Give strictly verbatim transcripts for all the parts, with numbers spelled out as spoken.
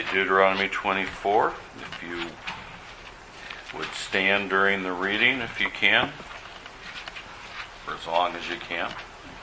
Deuteronomy twenty-four. If you would stand during the reading, if you can, for as long as you can.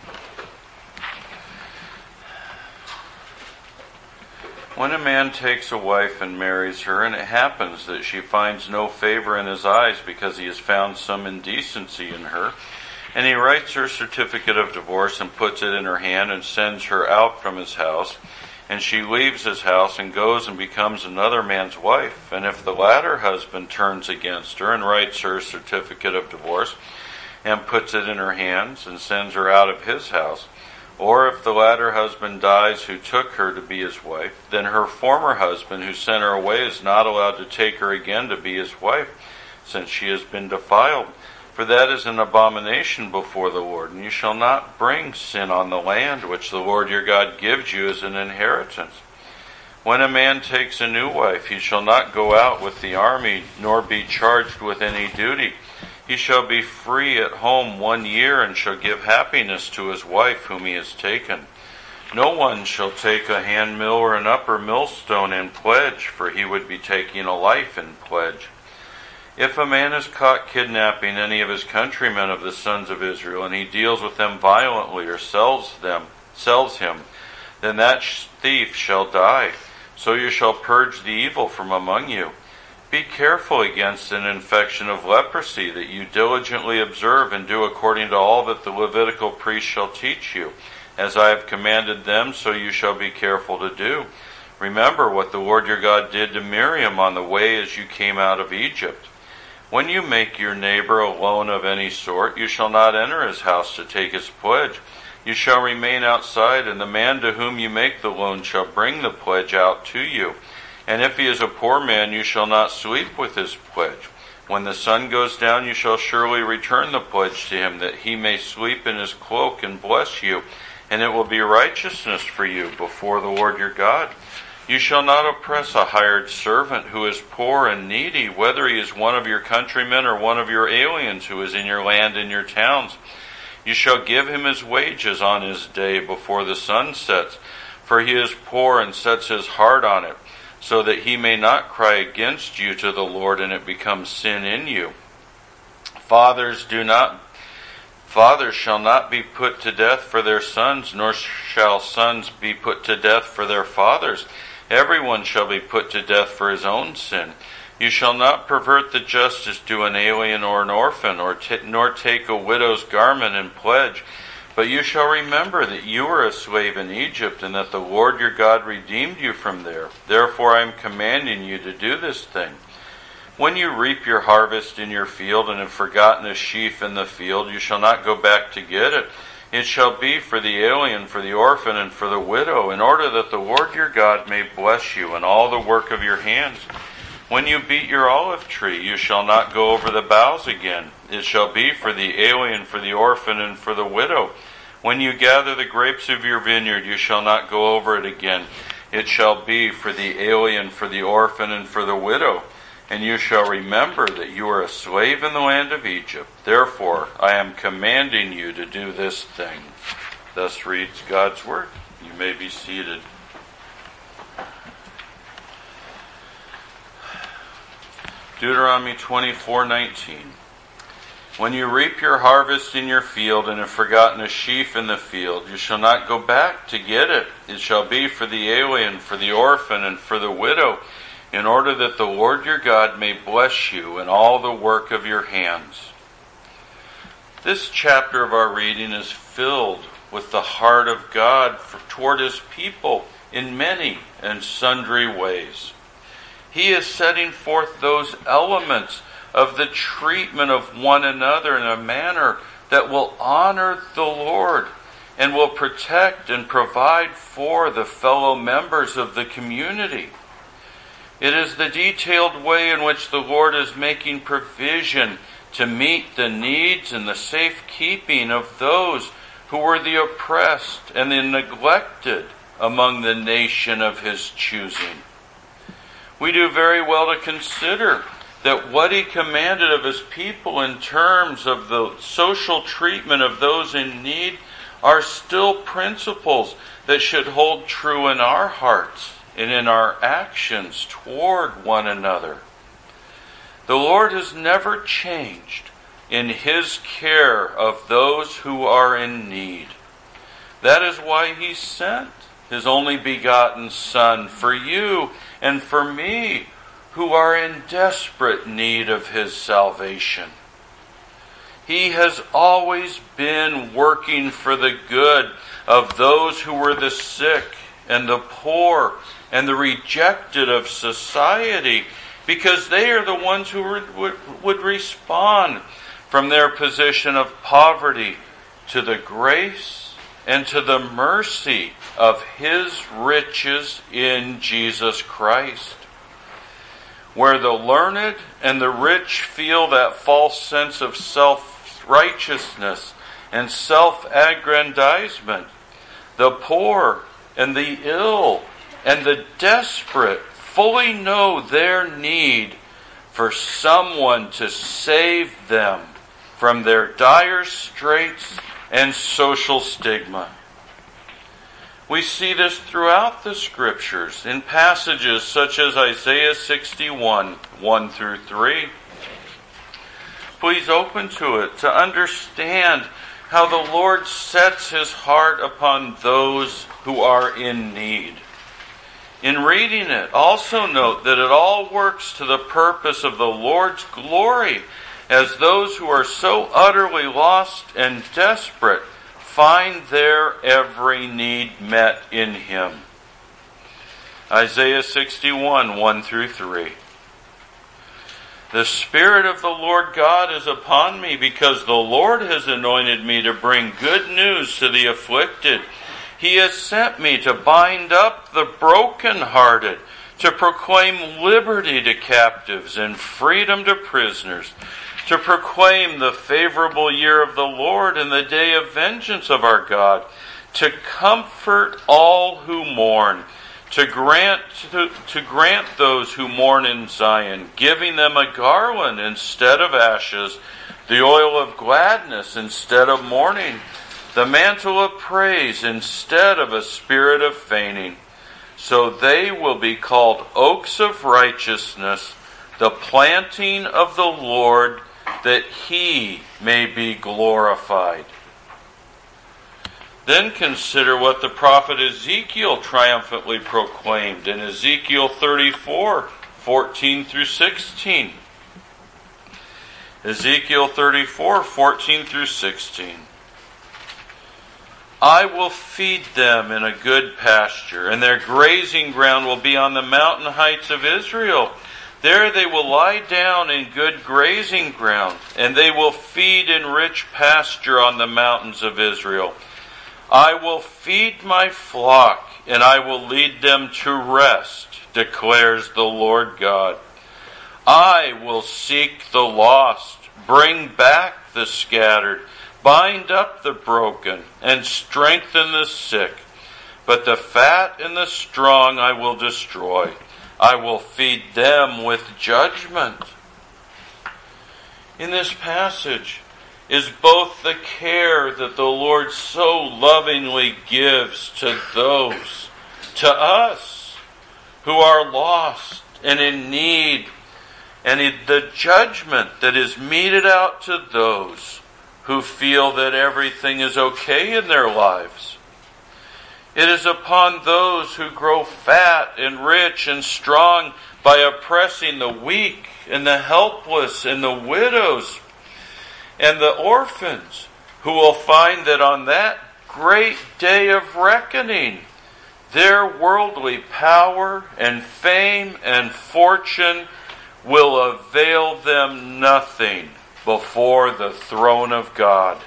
When a man takes a wife and marries her, and it happens that she finds no favor in his eyes because he has found some indecency in her, and he writes her certificate of divorce and puts it in her hand and sends her out from his house, and she leaves his house and goes and becomes another man's wife, and if the latter husband turns against her and writes her certificate of divorce and puts it in her hands and sends her out of his house, or if the latter husband dies who took her to be his wife, then her former husband who sent her away is not allowed to take her again to be his wife, since she has been defiled. For that is an abomination before the Lord, and you shall not bring sin on the land which the Lord your God gives you as an inheritance. When a man takes a new wife, he shall not go out with the army, nor be charged with any duty. He shall be free at home one year, and shall give happiness to his wife whom he has taken. No one shall take a handmill or an upper millstone in pledge, for he would be taking a life in pledge. If a man is caught kidnapping any of his countrymen of the sons of Israel, and he deals with them violently or sells them, sells him, then that thief shall die. So you shall purge the evil from among you. Be careful against an infection of leprosy, that you diligently observe and do according to all that the Levitical priest shall teach you. As I have commanded them, so you shall be careful to do. Remember what the Lord your God did to Miriam on the way as you came out of Egypt. When you make your neighbor a loan of any sort, you shall not enter his house to take his pledge. You shall remain outside, and the man to whom you make the loan shall bring the pledge out to you. And if he is a poor man, you shall not sleep with his pledge. When the sun goes down, you shall surely return the pledge to him, that he may sleep in his cloak and bless you, and it will be righteousness for you before the Lord your God. You shall not oppress a hired servant who is poor and needy, whether he is one of your countrymen or one of your aliens who is in your land and your towns. You shall give him his wages on his day before the sun sets, for he is poor and sets his heart on it, so that he may not cry against you to the Lord and it becomes sin in you. Fathers do not Fathers shall not be put to death for their sons, nor shall sons be put to death for their fathers. Everyone shall be put to death for his own sin. You shall not pervert the justice to an alien or an orphan, or t- nor take a widow's garment in pledge. But you shall remember that you were a slave in Egypt, and that the Lord your God redeemed you from there. Therefore I am commanding you to do this thing. When you reap your harvest in your field, and have forgotten a sheaf in the field, you shall not go back to get it. It shall be for the alien, for the orphan, and for the widow, in order that the Lord your God may bless you in all the work of your hands. When you beat your olive tree, you shall not go over the boughs again. It shall be for the alien, for the orphan, and for the widow. When you gather the grapes of your vineyard, you shall not go over it again. It shall be for the alien, for the orphan, and for the widow. And you shall remember that you are a slave in the land of Egypt. Therefore, I am commanding you to do this thing. Thus reads God's word. You may be seated. Deuteronomy twenty-four nineteen. When you reap your harvest in your field and have forgotten a sheaf in the field, you shall not go back to get it. It shall be for the alien, for the orphan, and for the widow, in order that the Lord your God may bless you in all the work of your hands. This chapter of our reading is filled with the heart of God for, toward his people in many and sundry ways. He is setting forth those elements of the treatment of one another in a manner that will honor the Lord and will protect and provide for the fellow members of the community. It is the detailed way in which the Lord is making provision to meet the needs and the safekeeping of those who were the oppressed and the neglected among the nation of his choosing. We do very well to consider that what he commanded of his people in terms of the social treatment of those in need are still principles that should hold true in our hearts and in our actions toward one another. The Lord has never changed in His care of those who are in need. That is why He sent His only begotten Son for you and for me, who are in desperate need of His salvation. He has always been working for the good of those who were the sick and the poor and the rejected of society, because they are the ones who would, would respond from their position of poverty to the grace and to the mercy of His riches in Jesus Christ. Where the learned and the rich feel that false sense of self-righteousness and self-aggrandizement, the poor and the ill and the desperate fully know their need for someone to save them from their dire straits and social stigma. We see this throughout the Scriptures in passages such as Isaiah sixty-one, one through three. Please open to it to understand how the Lord sets His heart upon those who are in need. In reading it, also note that it all works to the purpose of the Lord's glory, as those who are so utterly lost and desperate find their every need met in Him. Isaiah sixty-one, one through three. The Spirit of the Lord God is upon me, because the Lord has anointed me to bring good news to the afflicted. He has sent me to bind up the brokenhearted, to proclaim liberty to captives and freedom to prisoners, to proclaim the favorable year of the Lord and the day of vengeance of our God, to comfort all who mourn, to grant to, to grant those who mourn in Zion, giving them a garland instead of ashes, the oil of gladness instead of mourning, the mantle of praise instead of a spirit of fainting. So they will be called oaks of righteousness, the planting of the Lord, that He may be glorified. Then consider what the prophet Ezekiel triumphantly proclaimed in Ezekiel thirty-four, fourteen through sixteen. Ezekiel thirty-four, fourteen through sixteen. I will feed them in a good pasture, and their grazing ground will be on the mountain heights of Israel. There they will lie down in good grazing ground, and they will feed in rich pasture on the mountains of Israel. I will feed my flock, and I will lead them to rest, declares the Lord God. I will seek the lost, bring back the scattered, bind up the broken, and strengthen the sick. But the fat and the strong I will destroy. I will feed them with judgment. In this passage is both the care that the Lord so lovingly gives to those, to us, who are lost and in need, and the judgment that is meted out to those who feel that everything is okay in their lives. It is upon those who grow fat and rich and strong by oppressing the weak and the helpless and the widows and the orphans, who will find that on that great day of reckoning, their worldly power and fame and fortune will avail them nothing before the throne of God.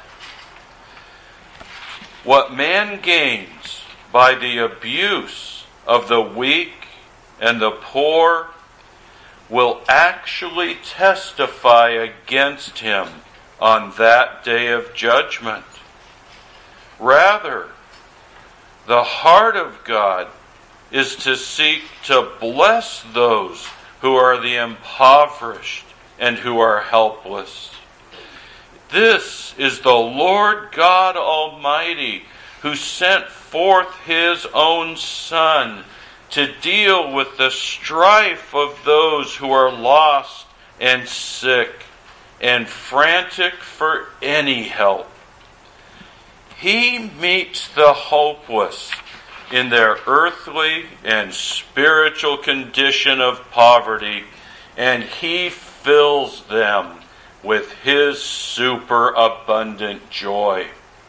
What man gains by the abuse of the weak and the poor will actually testify against him on that day of judgment. Rather, the heart of God is to seek to bless those who are the impoverished and who are helpless. This is the Lord God Almighty, who sent forth His own Son to deal with the strife of those who are lost and sick and frantic for any help. He meets the hopeless in their earthly and spiritual condition of poverty, and He fills them with His superabundant joy.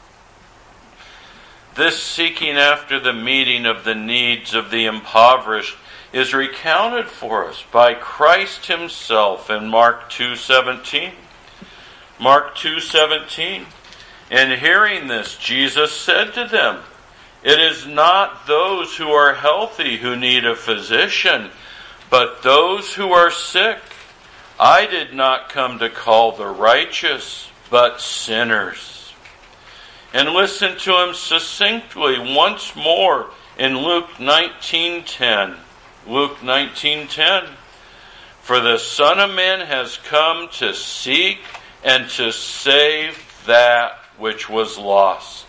This seeking after the meeting of the needs of the impoverished is recounted for us by Christ Himself in Mark two seventeen. Mark two seventeen. And hearing this, Jesus said to them, "It is not those who are healthy who need a physician, but those who are sick. I did not come to call the righteous, but sinners." And listen to Him succinctly once more in Luke nineteen ten. Luke nineteen ten. For the Son of Man has come to seek and to save that which was lost.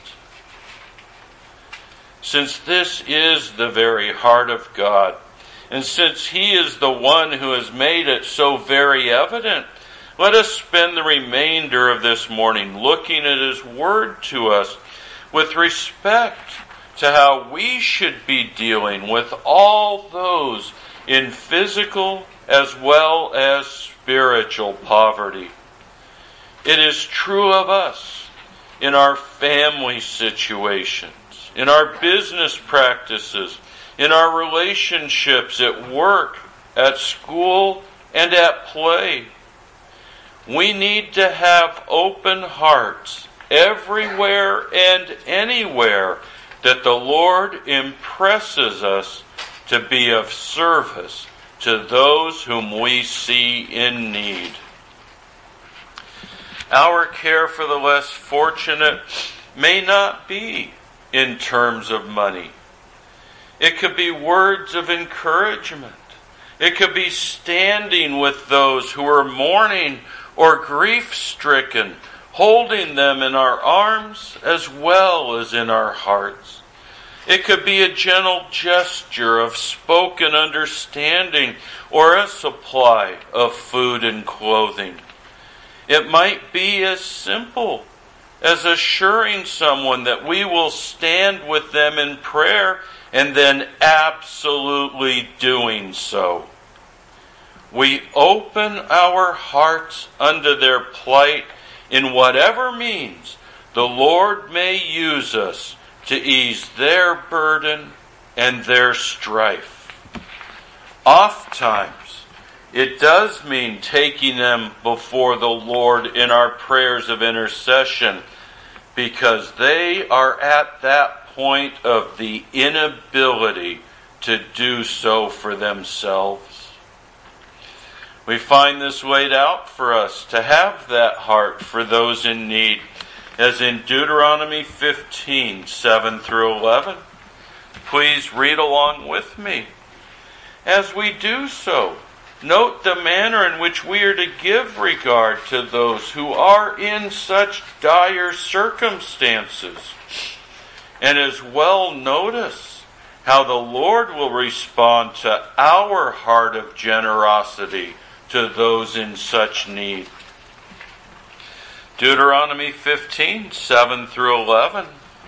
Since this is the very heart of God, and since He is the one who has made it so very evident, let us spend the remainder of this morning looking at His Word to us with respect to how we should be dealing with all those in physical as well as spiritual poverty. It is true of us in our family situations, in our business practices, in our relationships at work, at school, and at play. We need to have open hearts everywhere and anywhere that the Lord impresses us to be of service to those whom we see in need. Our care for the less fortunate may not be in terms of money. It could be words of encouragement. It could be standing with those who are mourning or grief-stricken, holding them in our arms as well as in our hearts. It could be a gentle gesture of spoken understanding or a supply of food and clothing. It might be as simple as assuring someone that we will stand with them in prayer and then absolutely doing so. We open our hearts unto their plight in whatever means the Lord may use us to ease their burden and their strife. Oftentimes, it does mean taking them before the Lord in our prayers of intercession, because they are at that point of the inability to do so for themselves. We find this laid out for us to have that heart for those in need, as in Deuteronomy fifteen, seven through eleven. Please read along with me. As we do so, note the manner in which we are to give regard to those who are in such dire circumstances. And as well notice how the Lord will respond to our heart of generosity to those in such need. Deuteronomy fifteen, seven through eleven.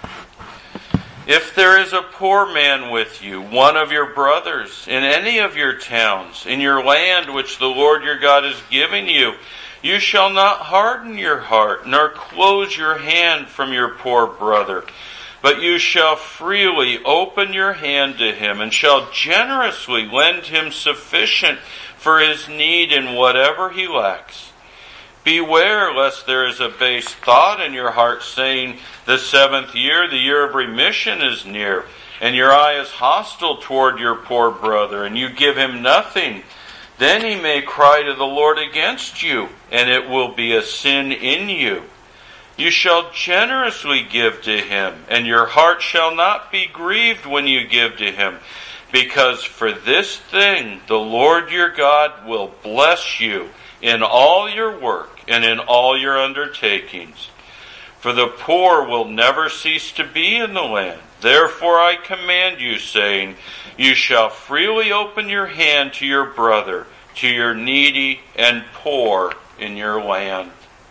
If there is a poor man with you, one of your brothers, in any of your towns, in your land which the Lord your God is giving you, you shall not harden your heart, nor close your hand from your poor brother, but you shall freely open your hand to him, and shall generously lend him sufficient for his need in whatever he lacks. Beware lest there is a base thought in your heart, saying, the seventh year, the year of remission, is near, and your eye is hostile toward your poor brother, and you give him nothing. Then he may cry to the Lord against you, and it will be a sin in you. You shall generously give to him, and your heart shall not be grieved when you give to him, because for this thing the Lord your God will bless you in all your work and in all your undertakings. For the poor will never cease to be in the land. Therefore I command you, saying, you shall freely open your hand to your brother, to your needy and poor in your land.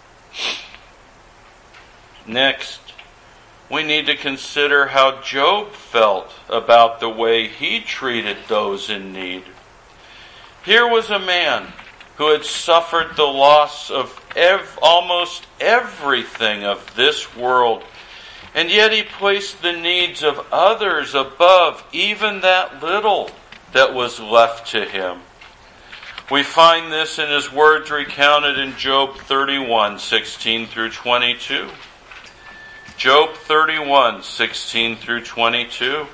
Next, we need to consider how Job felt about the way he treated those in need. Here was a man who had suffered the loss of ev- almost everything of this world, and yet he placed the needs of others above even that little that was left to him. We find this in his words recounted in Job thirty-one, sixteen through twenty-two. Job thirty-one, sixteen through twenty-two.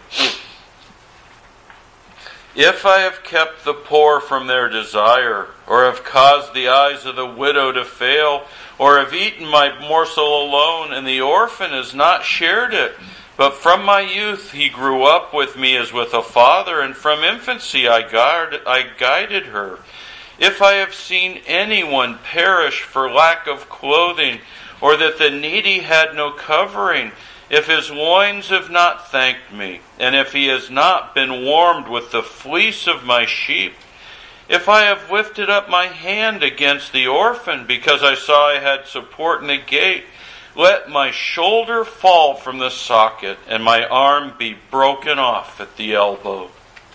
If I have kept the poor from their desire, or have caused the eyes of the widow to fail, or have eaten my morsel alone, and the orphan has not shared it, but from my youth he grew up with me as with a father, and from infancy I guard, I guided her. If I have seen anyone perish for lack of clothing, or that the needy had no covering, if his loins have not thanked me, and if he has not been warmed with the fleece of my sheep, if I have lifted up my hand against the orphan, because I saw I had support in the gate, let my shoulder fall from the socket, and my arm be broken off at the elbow.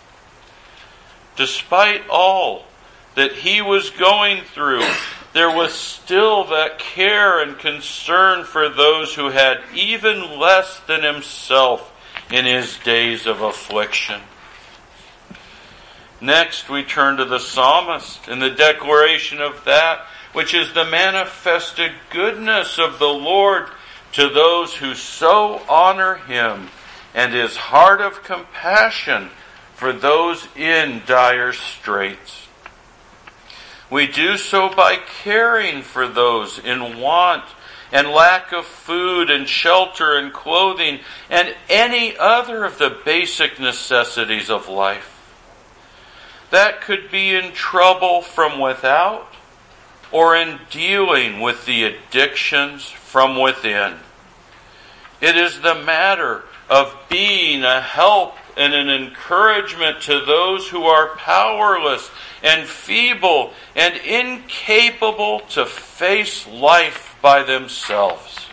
Despite all that he was going through, there was still that care and concern for those who had even less than himself in his days of affliction. Next, we turn to the psalmist in the declaration of that which is the manifested goodness of the Lord to those who so honor him, and his heart of compassion for those in dire straits. We do so by caring for those in want and lack of food and shelter and clothing and any other of the basic necessities of life. That could be in trouble from without or in dealing with the addictions from within. It is the matter of being a help and an encouragement to those who are powerless and feeble and incapable to face life by themselves.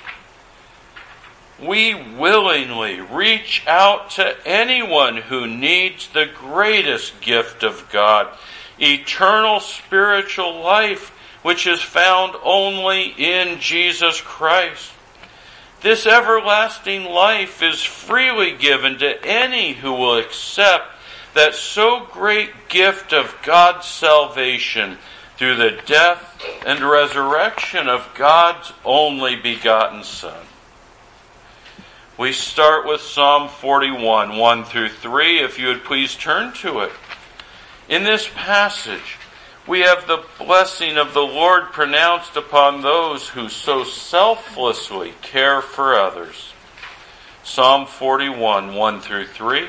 We willingly reach out to anyone who needs the greatest gift of God, eternal spiritual life, which is found only in Jesus Christ. This everlasting life is freely given to any who will accept that so great gift of God's salvation through the death and resurrection of God's only begotten Son. We start with Psalm forty-one, one through three, if you would please turn to it. In this passage, we have the blessing of the Lord pronounced upon those who so selflessly care for others. Psalm forty-one, one through three.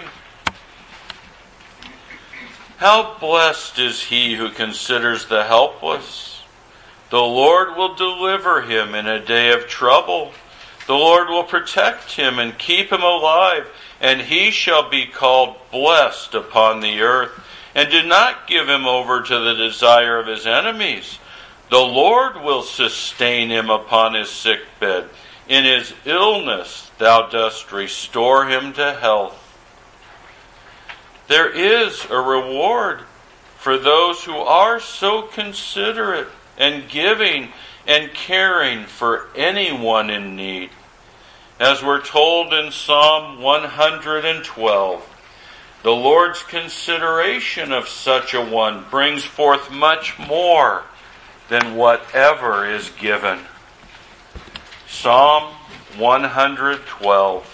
How blessed is he who considers the helpless. The Lord will deliver him in a day of trouble. The Lord will protect him and keep him alive, and he shall be called blessed upon the earth. And do not give him over to the desire of his enemies. The Lord will sustain him upon his sick bed. In his illness thou dost restore him to health. There is a reward for those who are so considerate and giving and caring for anyone in need. As we're told in Psalm one hundred twelve, the Lord's consideration of such a one brings forth much more than whatever is given. Psalm one hundred twelve.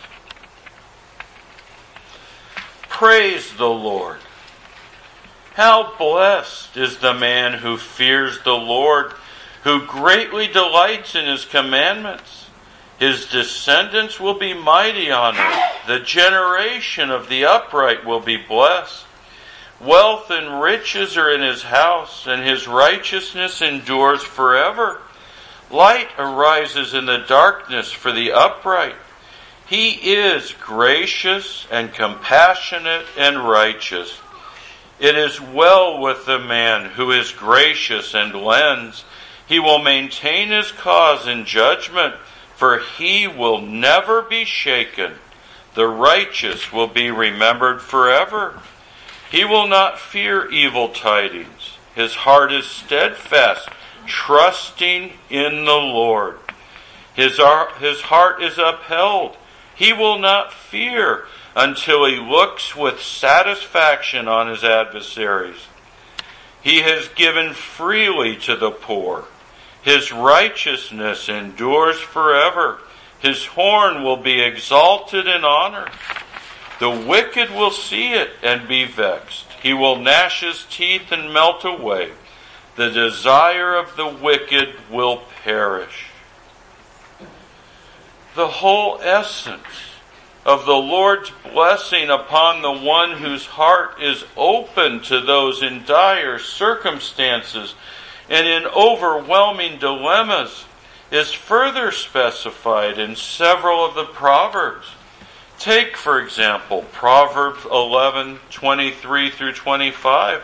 Praise the Lord. How blessed is the man who fears the Lord, who greatly delights in his commandments. His descendants will be mighty on earth. The generation of the upright will be blessed. Wealth and riches are in his house, and his righteousness endures forever. Light arises in the darkness for the upright. He is gracious and compassionate and righteous. It is well with the man who is gracious and lends. He will maintain his cause in judgment, for he will never be shaken. The righteous will be remembered forever. He will not fear evil tidings. His heart is steadfast, trusting in the Lord. His, his heart is upheld. He will not fear until he looks with satisfaction on his adversaries. He has given freely to the poor. His righteousness endures forever. His horn will be exalted in honor. The wicked will see it and be vexed. He will gnash his teeth and melt away. The desire of the wicked will perish. The whole essence of the Lord's blessing upon the one whose heart is open to those in dire circumstances and in overwhelming dilemmas is further specified in several of the Proverbs. Take, for example, Proverbs eleven, twenty-three through twenty-five.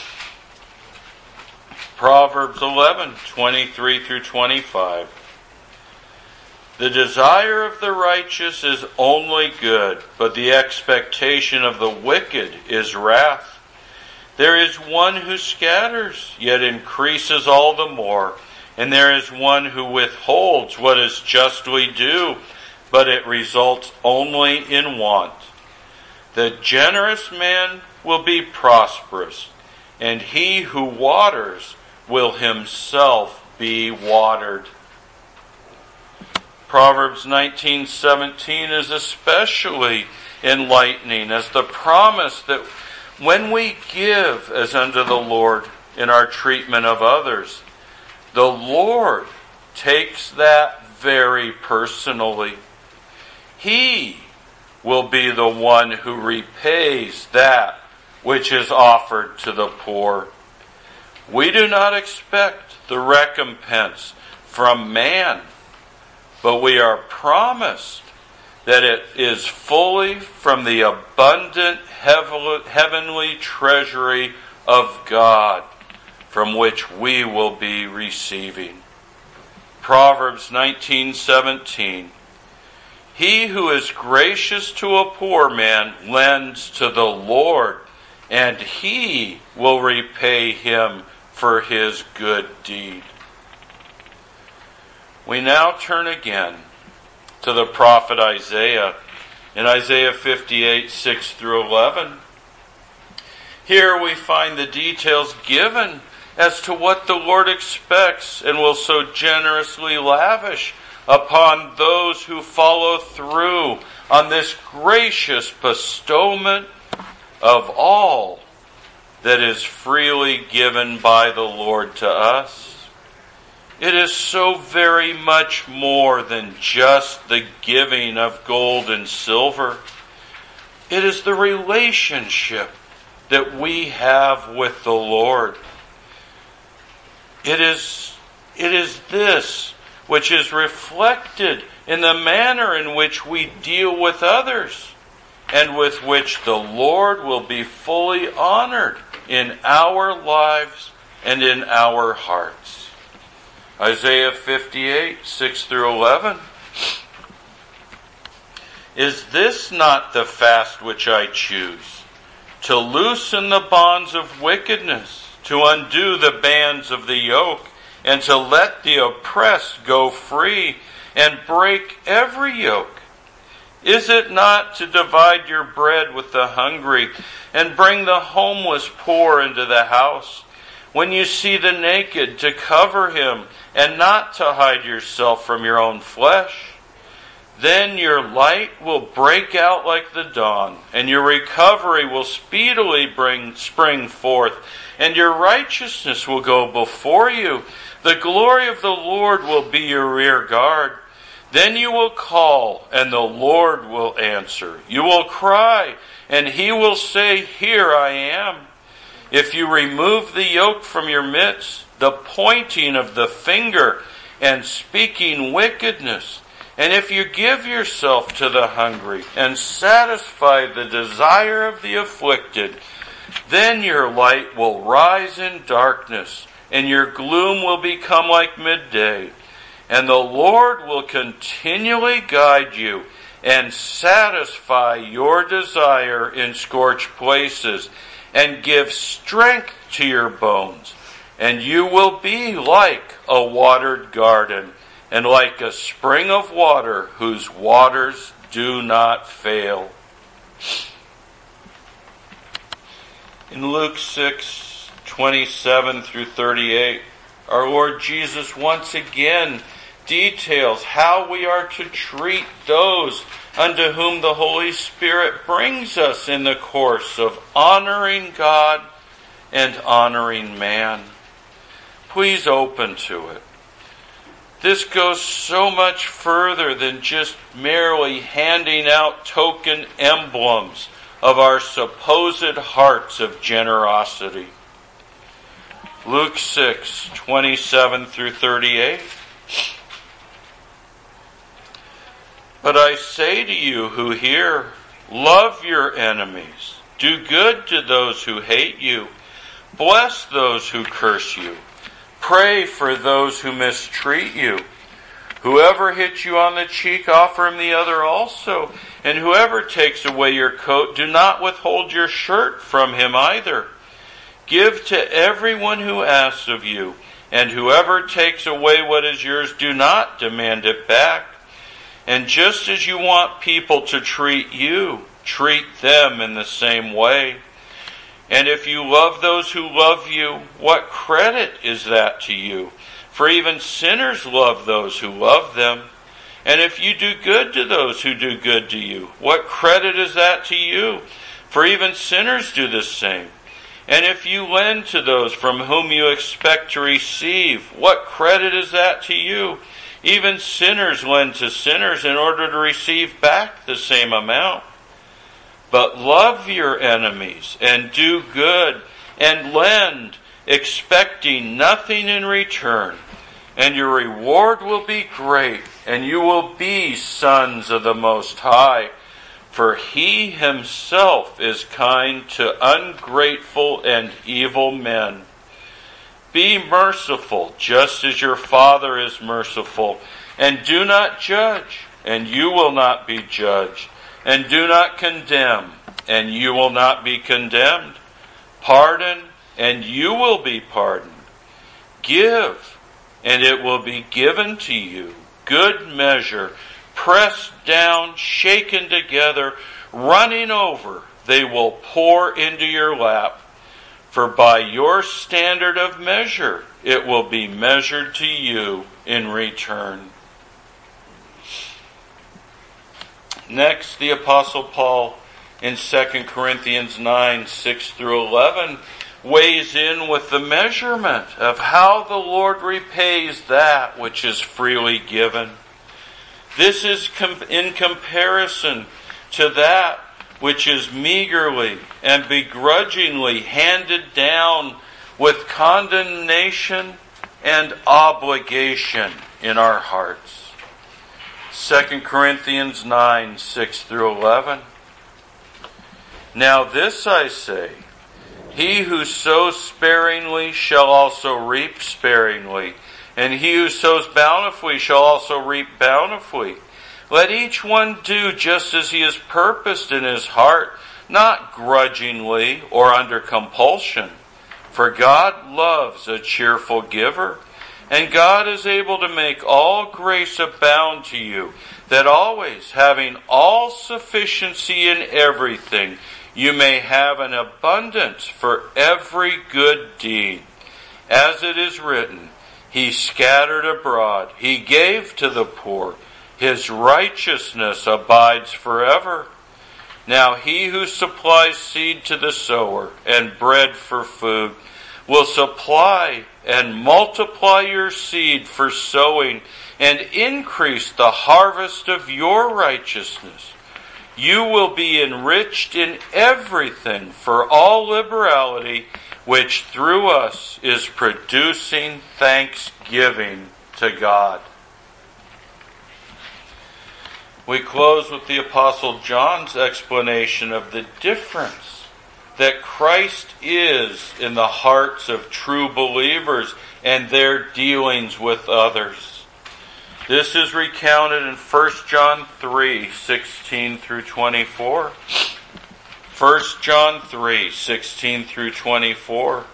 Proverbs eleven, twenty-three through twenty-five. The desire of the righteous is only good, but the expectation of the wicked is wrath. There is one who scatters, yet increases all the more, and there is one who withholds what is justly due, but it results only in want. The generous man will be prosperous, and he who waters will himself be watered. Proverbs nineteen seventeen is especially enlightening as the promise that when we give as unto the Lord in our treatment of others, the Lord takes that very personally. He will be the one who repays that which is offered to the poor. We do not expect the recompense from man, but we are promised that it is fully from the abundant heavenly treasury of God, from which we will be receiving. Proverbs nineteen seventeen. He who is gracious to a poor man lends to the Lord, and he will repay him for his good deed. We now turn again to the prophet Isaiah in Isaiah fifty-eight, six through eleven. Here we find the details given as to what the Lord expects and will so generously lavish upon those who follow through on this gracious bestowment of all that is freely given by the Lord to us. It is so very much more than just the giving of gold and silver. It is the relationship that we have with the Lord. It is, it is this which is reflected in the manner in which we deal with others, and with which the Lord will be fully honored in our lives and in our hearts. Isaiah fifty-eight, six through eleven. Is this not the fast which I choose? To loosen the bonds of wickedness, to undo the bands of the yoke, and to let the oppressed go free, and break every yoke? Is it not to divide your bread with the hungry, and bring the homeless poor into the house? When you see the naked, to cover him, and not to hide yourself from your own flesh? Then your light will break out like the dawn, and your recovery will speedily bring spring forth, and your righteousness will go before you. The glory of the Lord will be your rear guard. Then you will call, and the Lord will answer. You will cry, and he will say, Here I am. If you remove the yoke from your midst, the pointing of the finger and speaking wickedness, And if you give yourself to the hungry and satisfy the desire of the afflicted, then your light will rise in darkness, and your gloom will become like midday. And the Lord will continually guide you and satisfy your desire in scorched places, and give strength to your bones. And you will be like a watered garden, and like a spring of water whose waters do not fail. In Luke six, twenty-seven through thirty-eight, our Lord Jesus once again details how we are to treat those unto whom the Holy Spirit brings us in the course of honoring God and honoring man. Please open to it. This goes so much further than just merely handing out token emblems of our supposed hearts of generosity. Luke six, twenty-seven through thirty-eight. But I say to you who hear, love your enemies, do good to those who hate you, bless those who curse you, pray for those who mistreat you. Whoever hits you on the cheek, offer him the other also. And whoever takes away your coat, do not withhold your shirt from him either. Give to everyone who asks of you, and whoever takes away what is yours, do not demand it back. And just as you want people to treat you, treat them in the same way. And if you love those who love you, what credit is that to you? For even sinners love those who love them. And if you do good to those who do good to you, what credit is that to you? For even sinners do the same. And if you lend to those from whom you expect to receive, what credit is that to you? Even sinners lend to sinners in order to receive back the same amount. But love your enemies and do good and lend, expecting nothing in return. And your reward will be great, and you will be sons of the Most High. For he himself is kind to ungrateful and evil men. Be merciful, just as your Father is merciful. And do not judge, and you will not be judged. And do not condemn, and you will not be condemned. Pardon, and you will be pardoned. Give, and it will be given to you. Good measure, pressed down, shaken together, running over, they will pour into your lap. For by your standard of measure, it will be measured to you in return. Next, the Apostle Paul in Second Corinthians nine, six through eleven weighs in with the measurement of how the Lord repays that which is freely given. This is com- in comparison to that which is meagerly and begrudgingly handed down with condemnation and obligation in our hearts. Second Corinthians nine, six through eleven. Now this I say, he who sows sparingly shall also reap sparingly, and he who sows bountifully shall also reap bountifully. Let each one do just as he has purposed in his heart, not grudgingly or under compulsion. For God loves a cheerful giver, and God is able to make all grace abound to you, that always, having all sufficiency in everything, you may have an abundance for every good deed. As it is written, he scattered abroad, he gave to the poor, his righteousness abides forever. Now he who supplies seed to the sower and bread for food will supply and multiply your seed for sowing and increase the harvest of your righteousness. You will be enriched in everything for all liberality, which through us is producing thanksgiving to God. We close with the Apostle John's explanation of the difference that Christ is in the hearts of true believers and their dealings with others. This is recounted in First John three, sixteen through twenty-four. First John three, sixteen through twenty-four.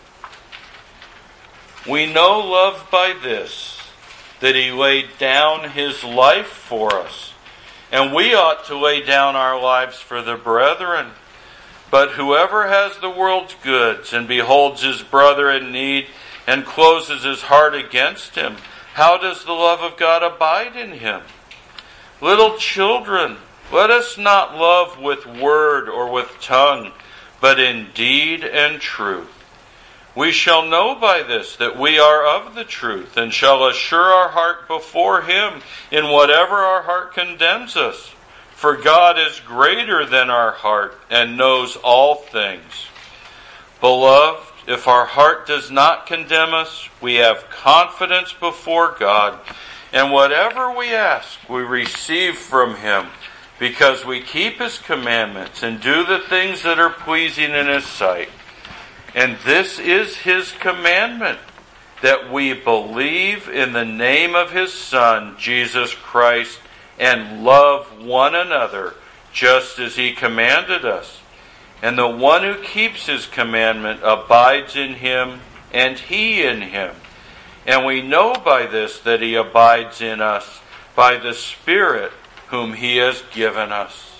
We know love by this, that he laid down his life for us, and we ought to lay down our lives for the brethren. But whoever has the world's goods and beholds his brother in need and closes his heart against him, how does the love of God abide in him? Little children, let us not love with word or with tongue, but in deed and truth. We shall know by this that we are of the truth, and shall assure our heart before him in whatever our heart condemns us. For God is greater than our heart, and knows all things. Beloved, if our heart does not condemn us, we have confidence before God, and whatever we ask, we receive from him, because we keep his commandments and do the things that are pleasing in his sight. And this is his commandment, that we believe in the name of his Son, Jesus Christ, and love one another, just as he commanded us. And the one who keeps his commandment abides in him, and he in him. And we know by this that he abides in us, by the Spirit whom he has given us.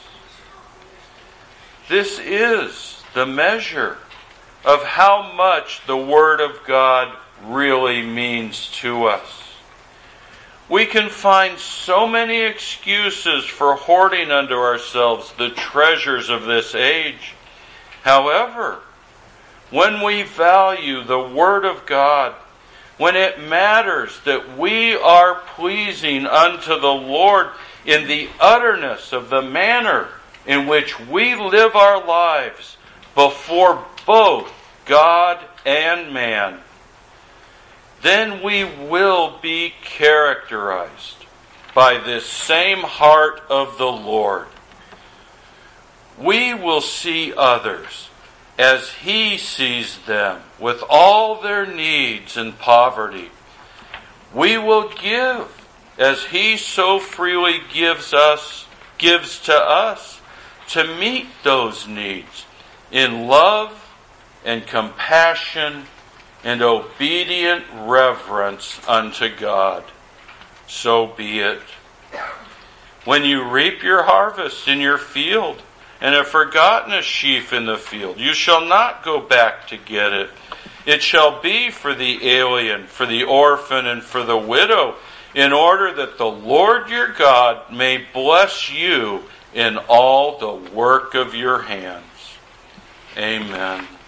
This is the measure of how much the Word of God really means to us. We can find so many excuses for hoarding unto ourselves the treasures of this age. However, when we value the Word of God, when it matters that we are pleasing unto the Lord in the utterness of the manner in which we live our lives before both God and man, then we will be characterized by this same heart of the Lord. We will see others as he sees them, with all their needs and poverty. We will give as he so freely gives us, gives to us, to meet those needs in love and compassion and obedient reverence unto God. So be it. When you reap your harvest in your field, and have forgotten a sheaf in the field, you shall not go back to get it. It shall be for the alien, for the orphan, and for the widow, in order that the Lord your God may bless you in all the work of your hands. Amen.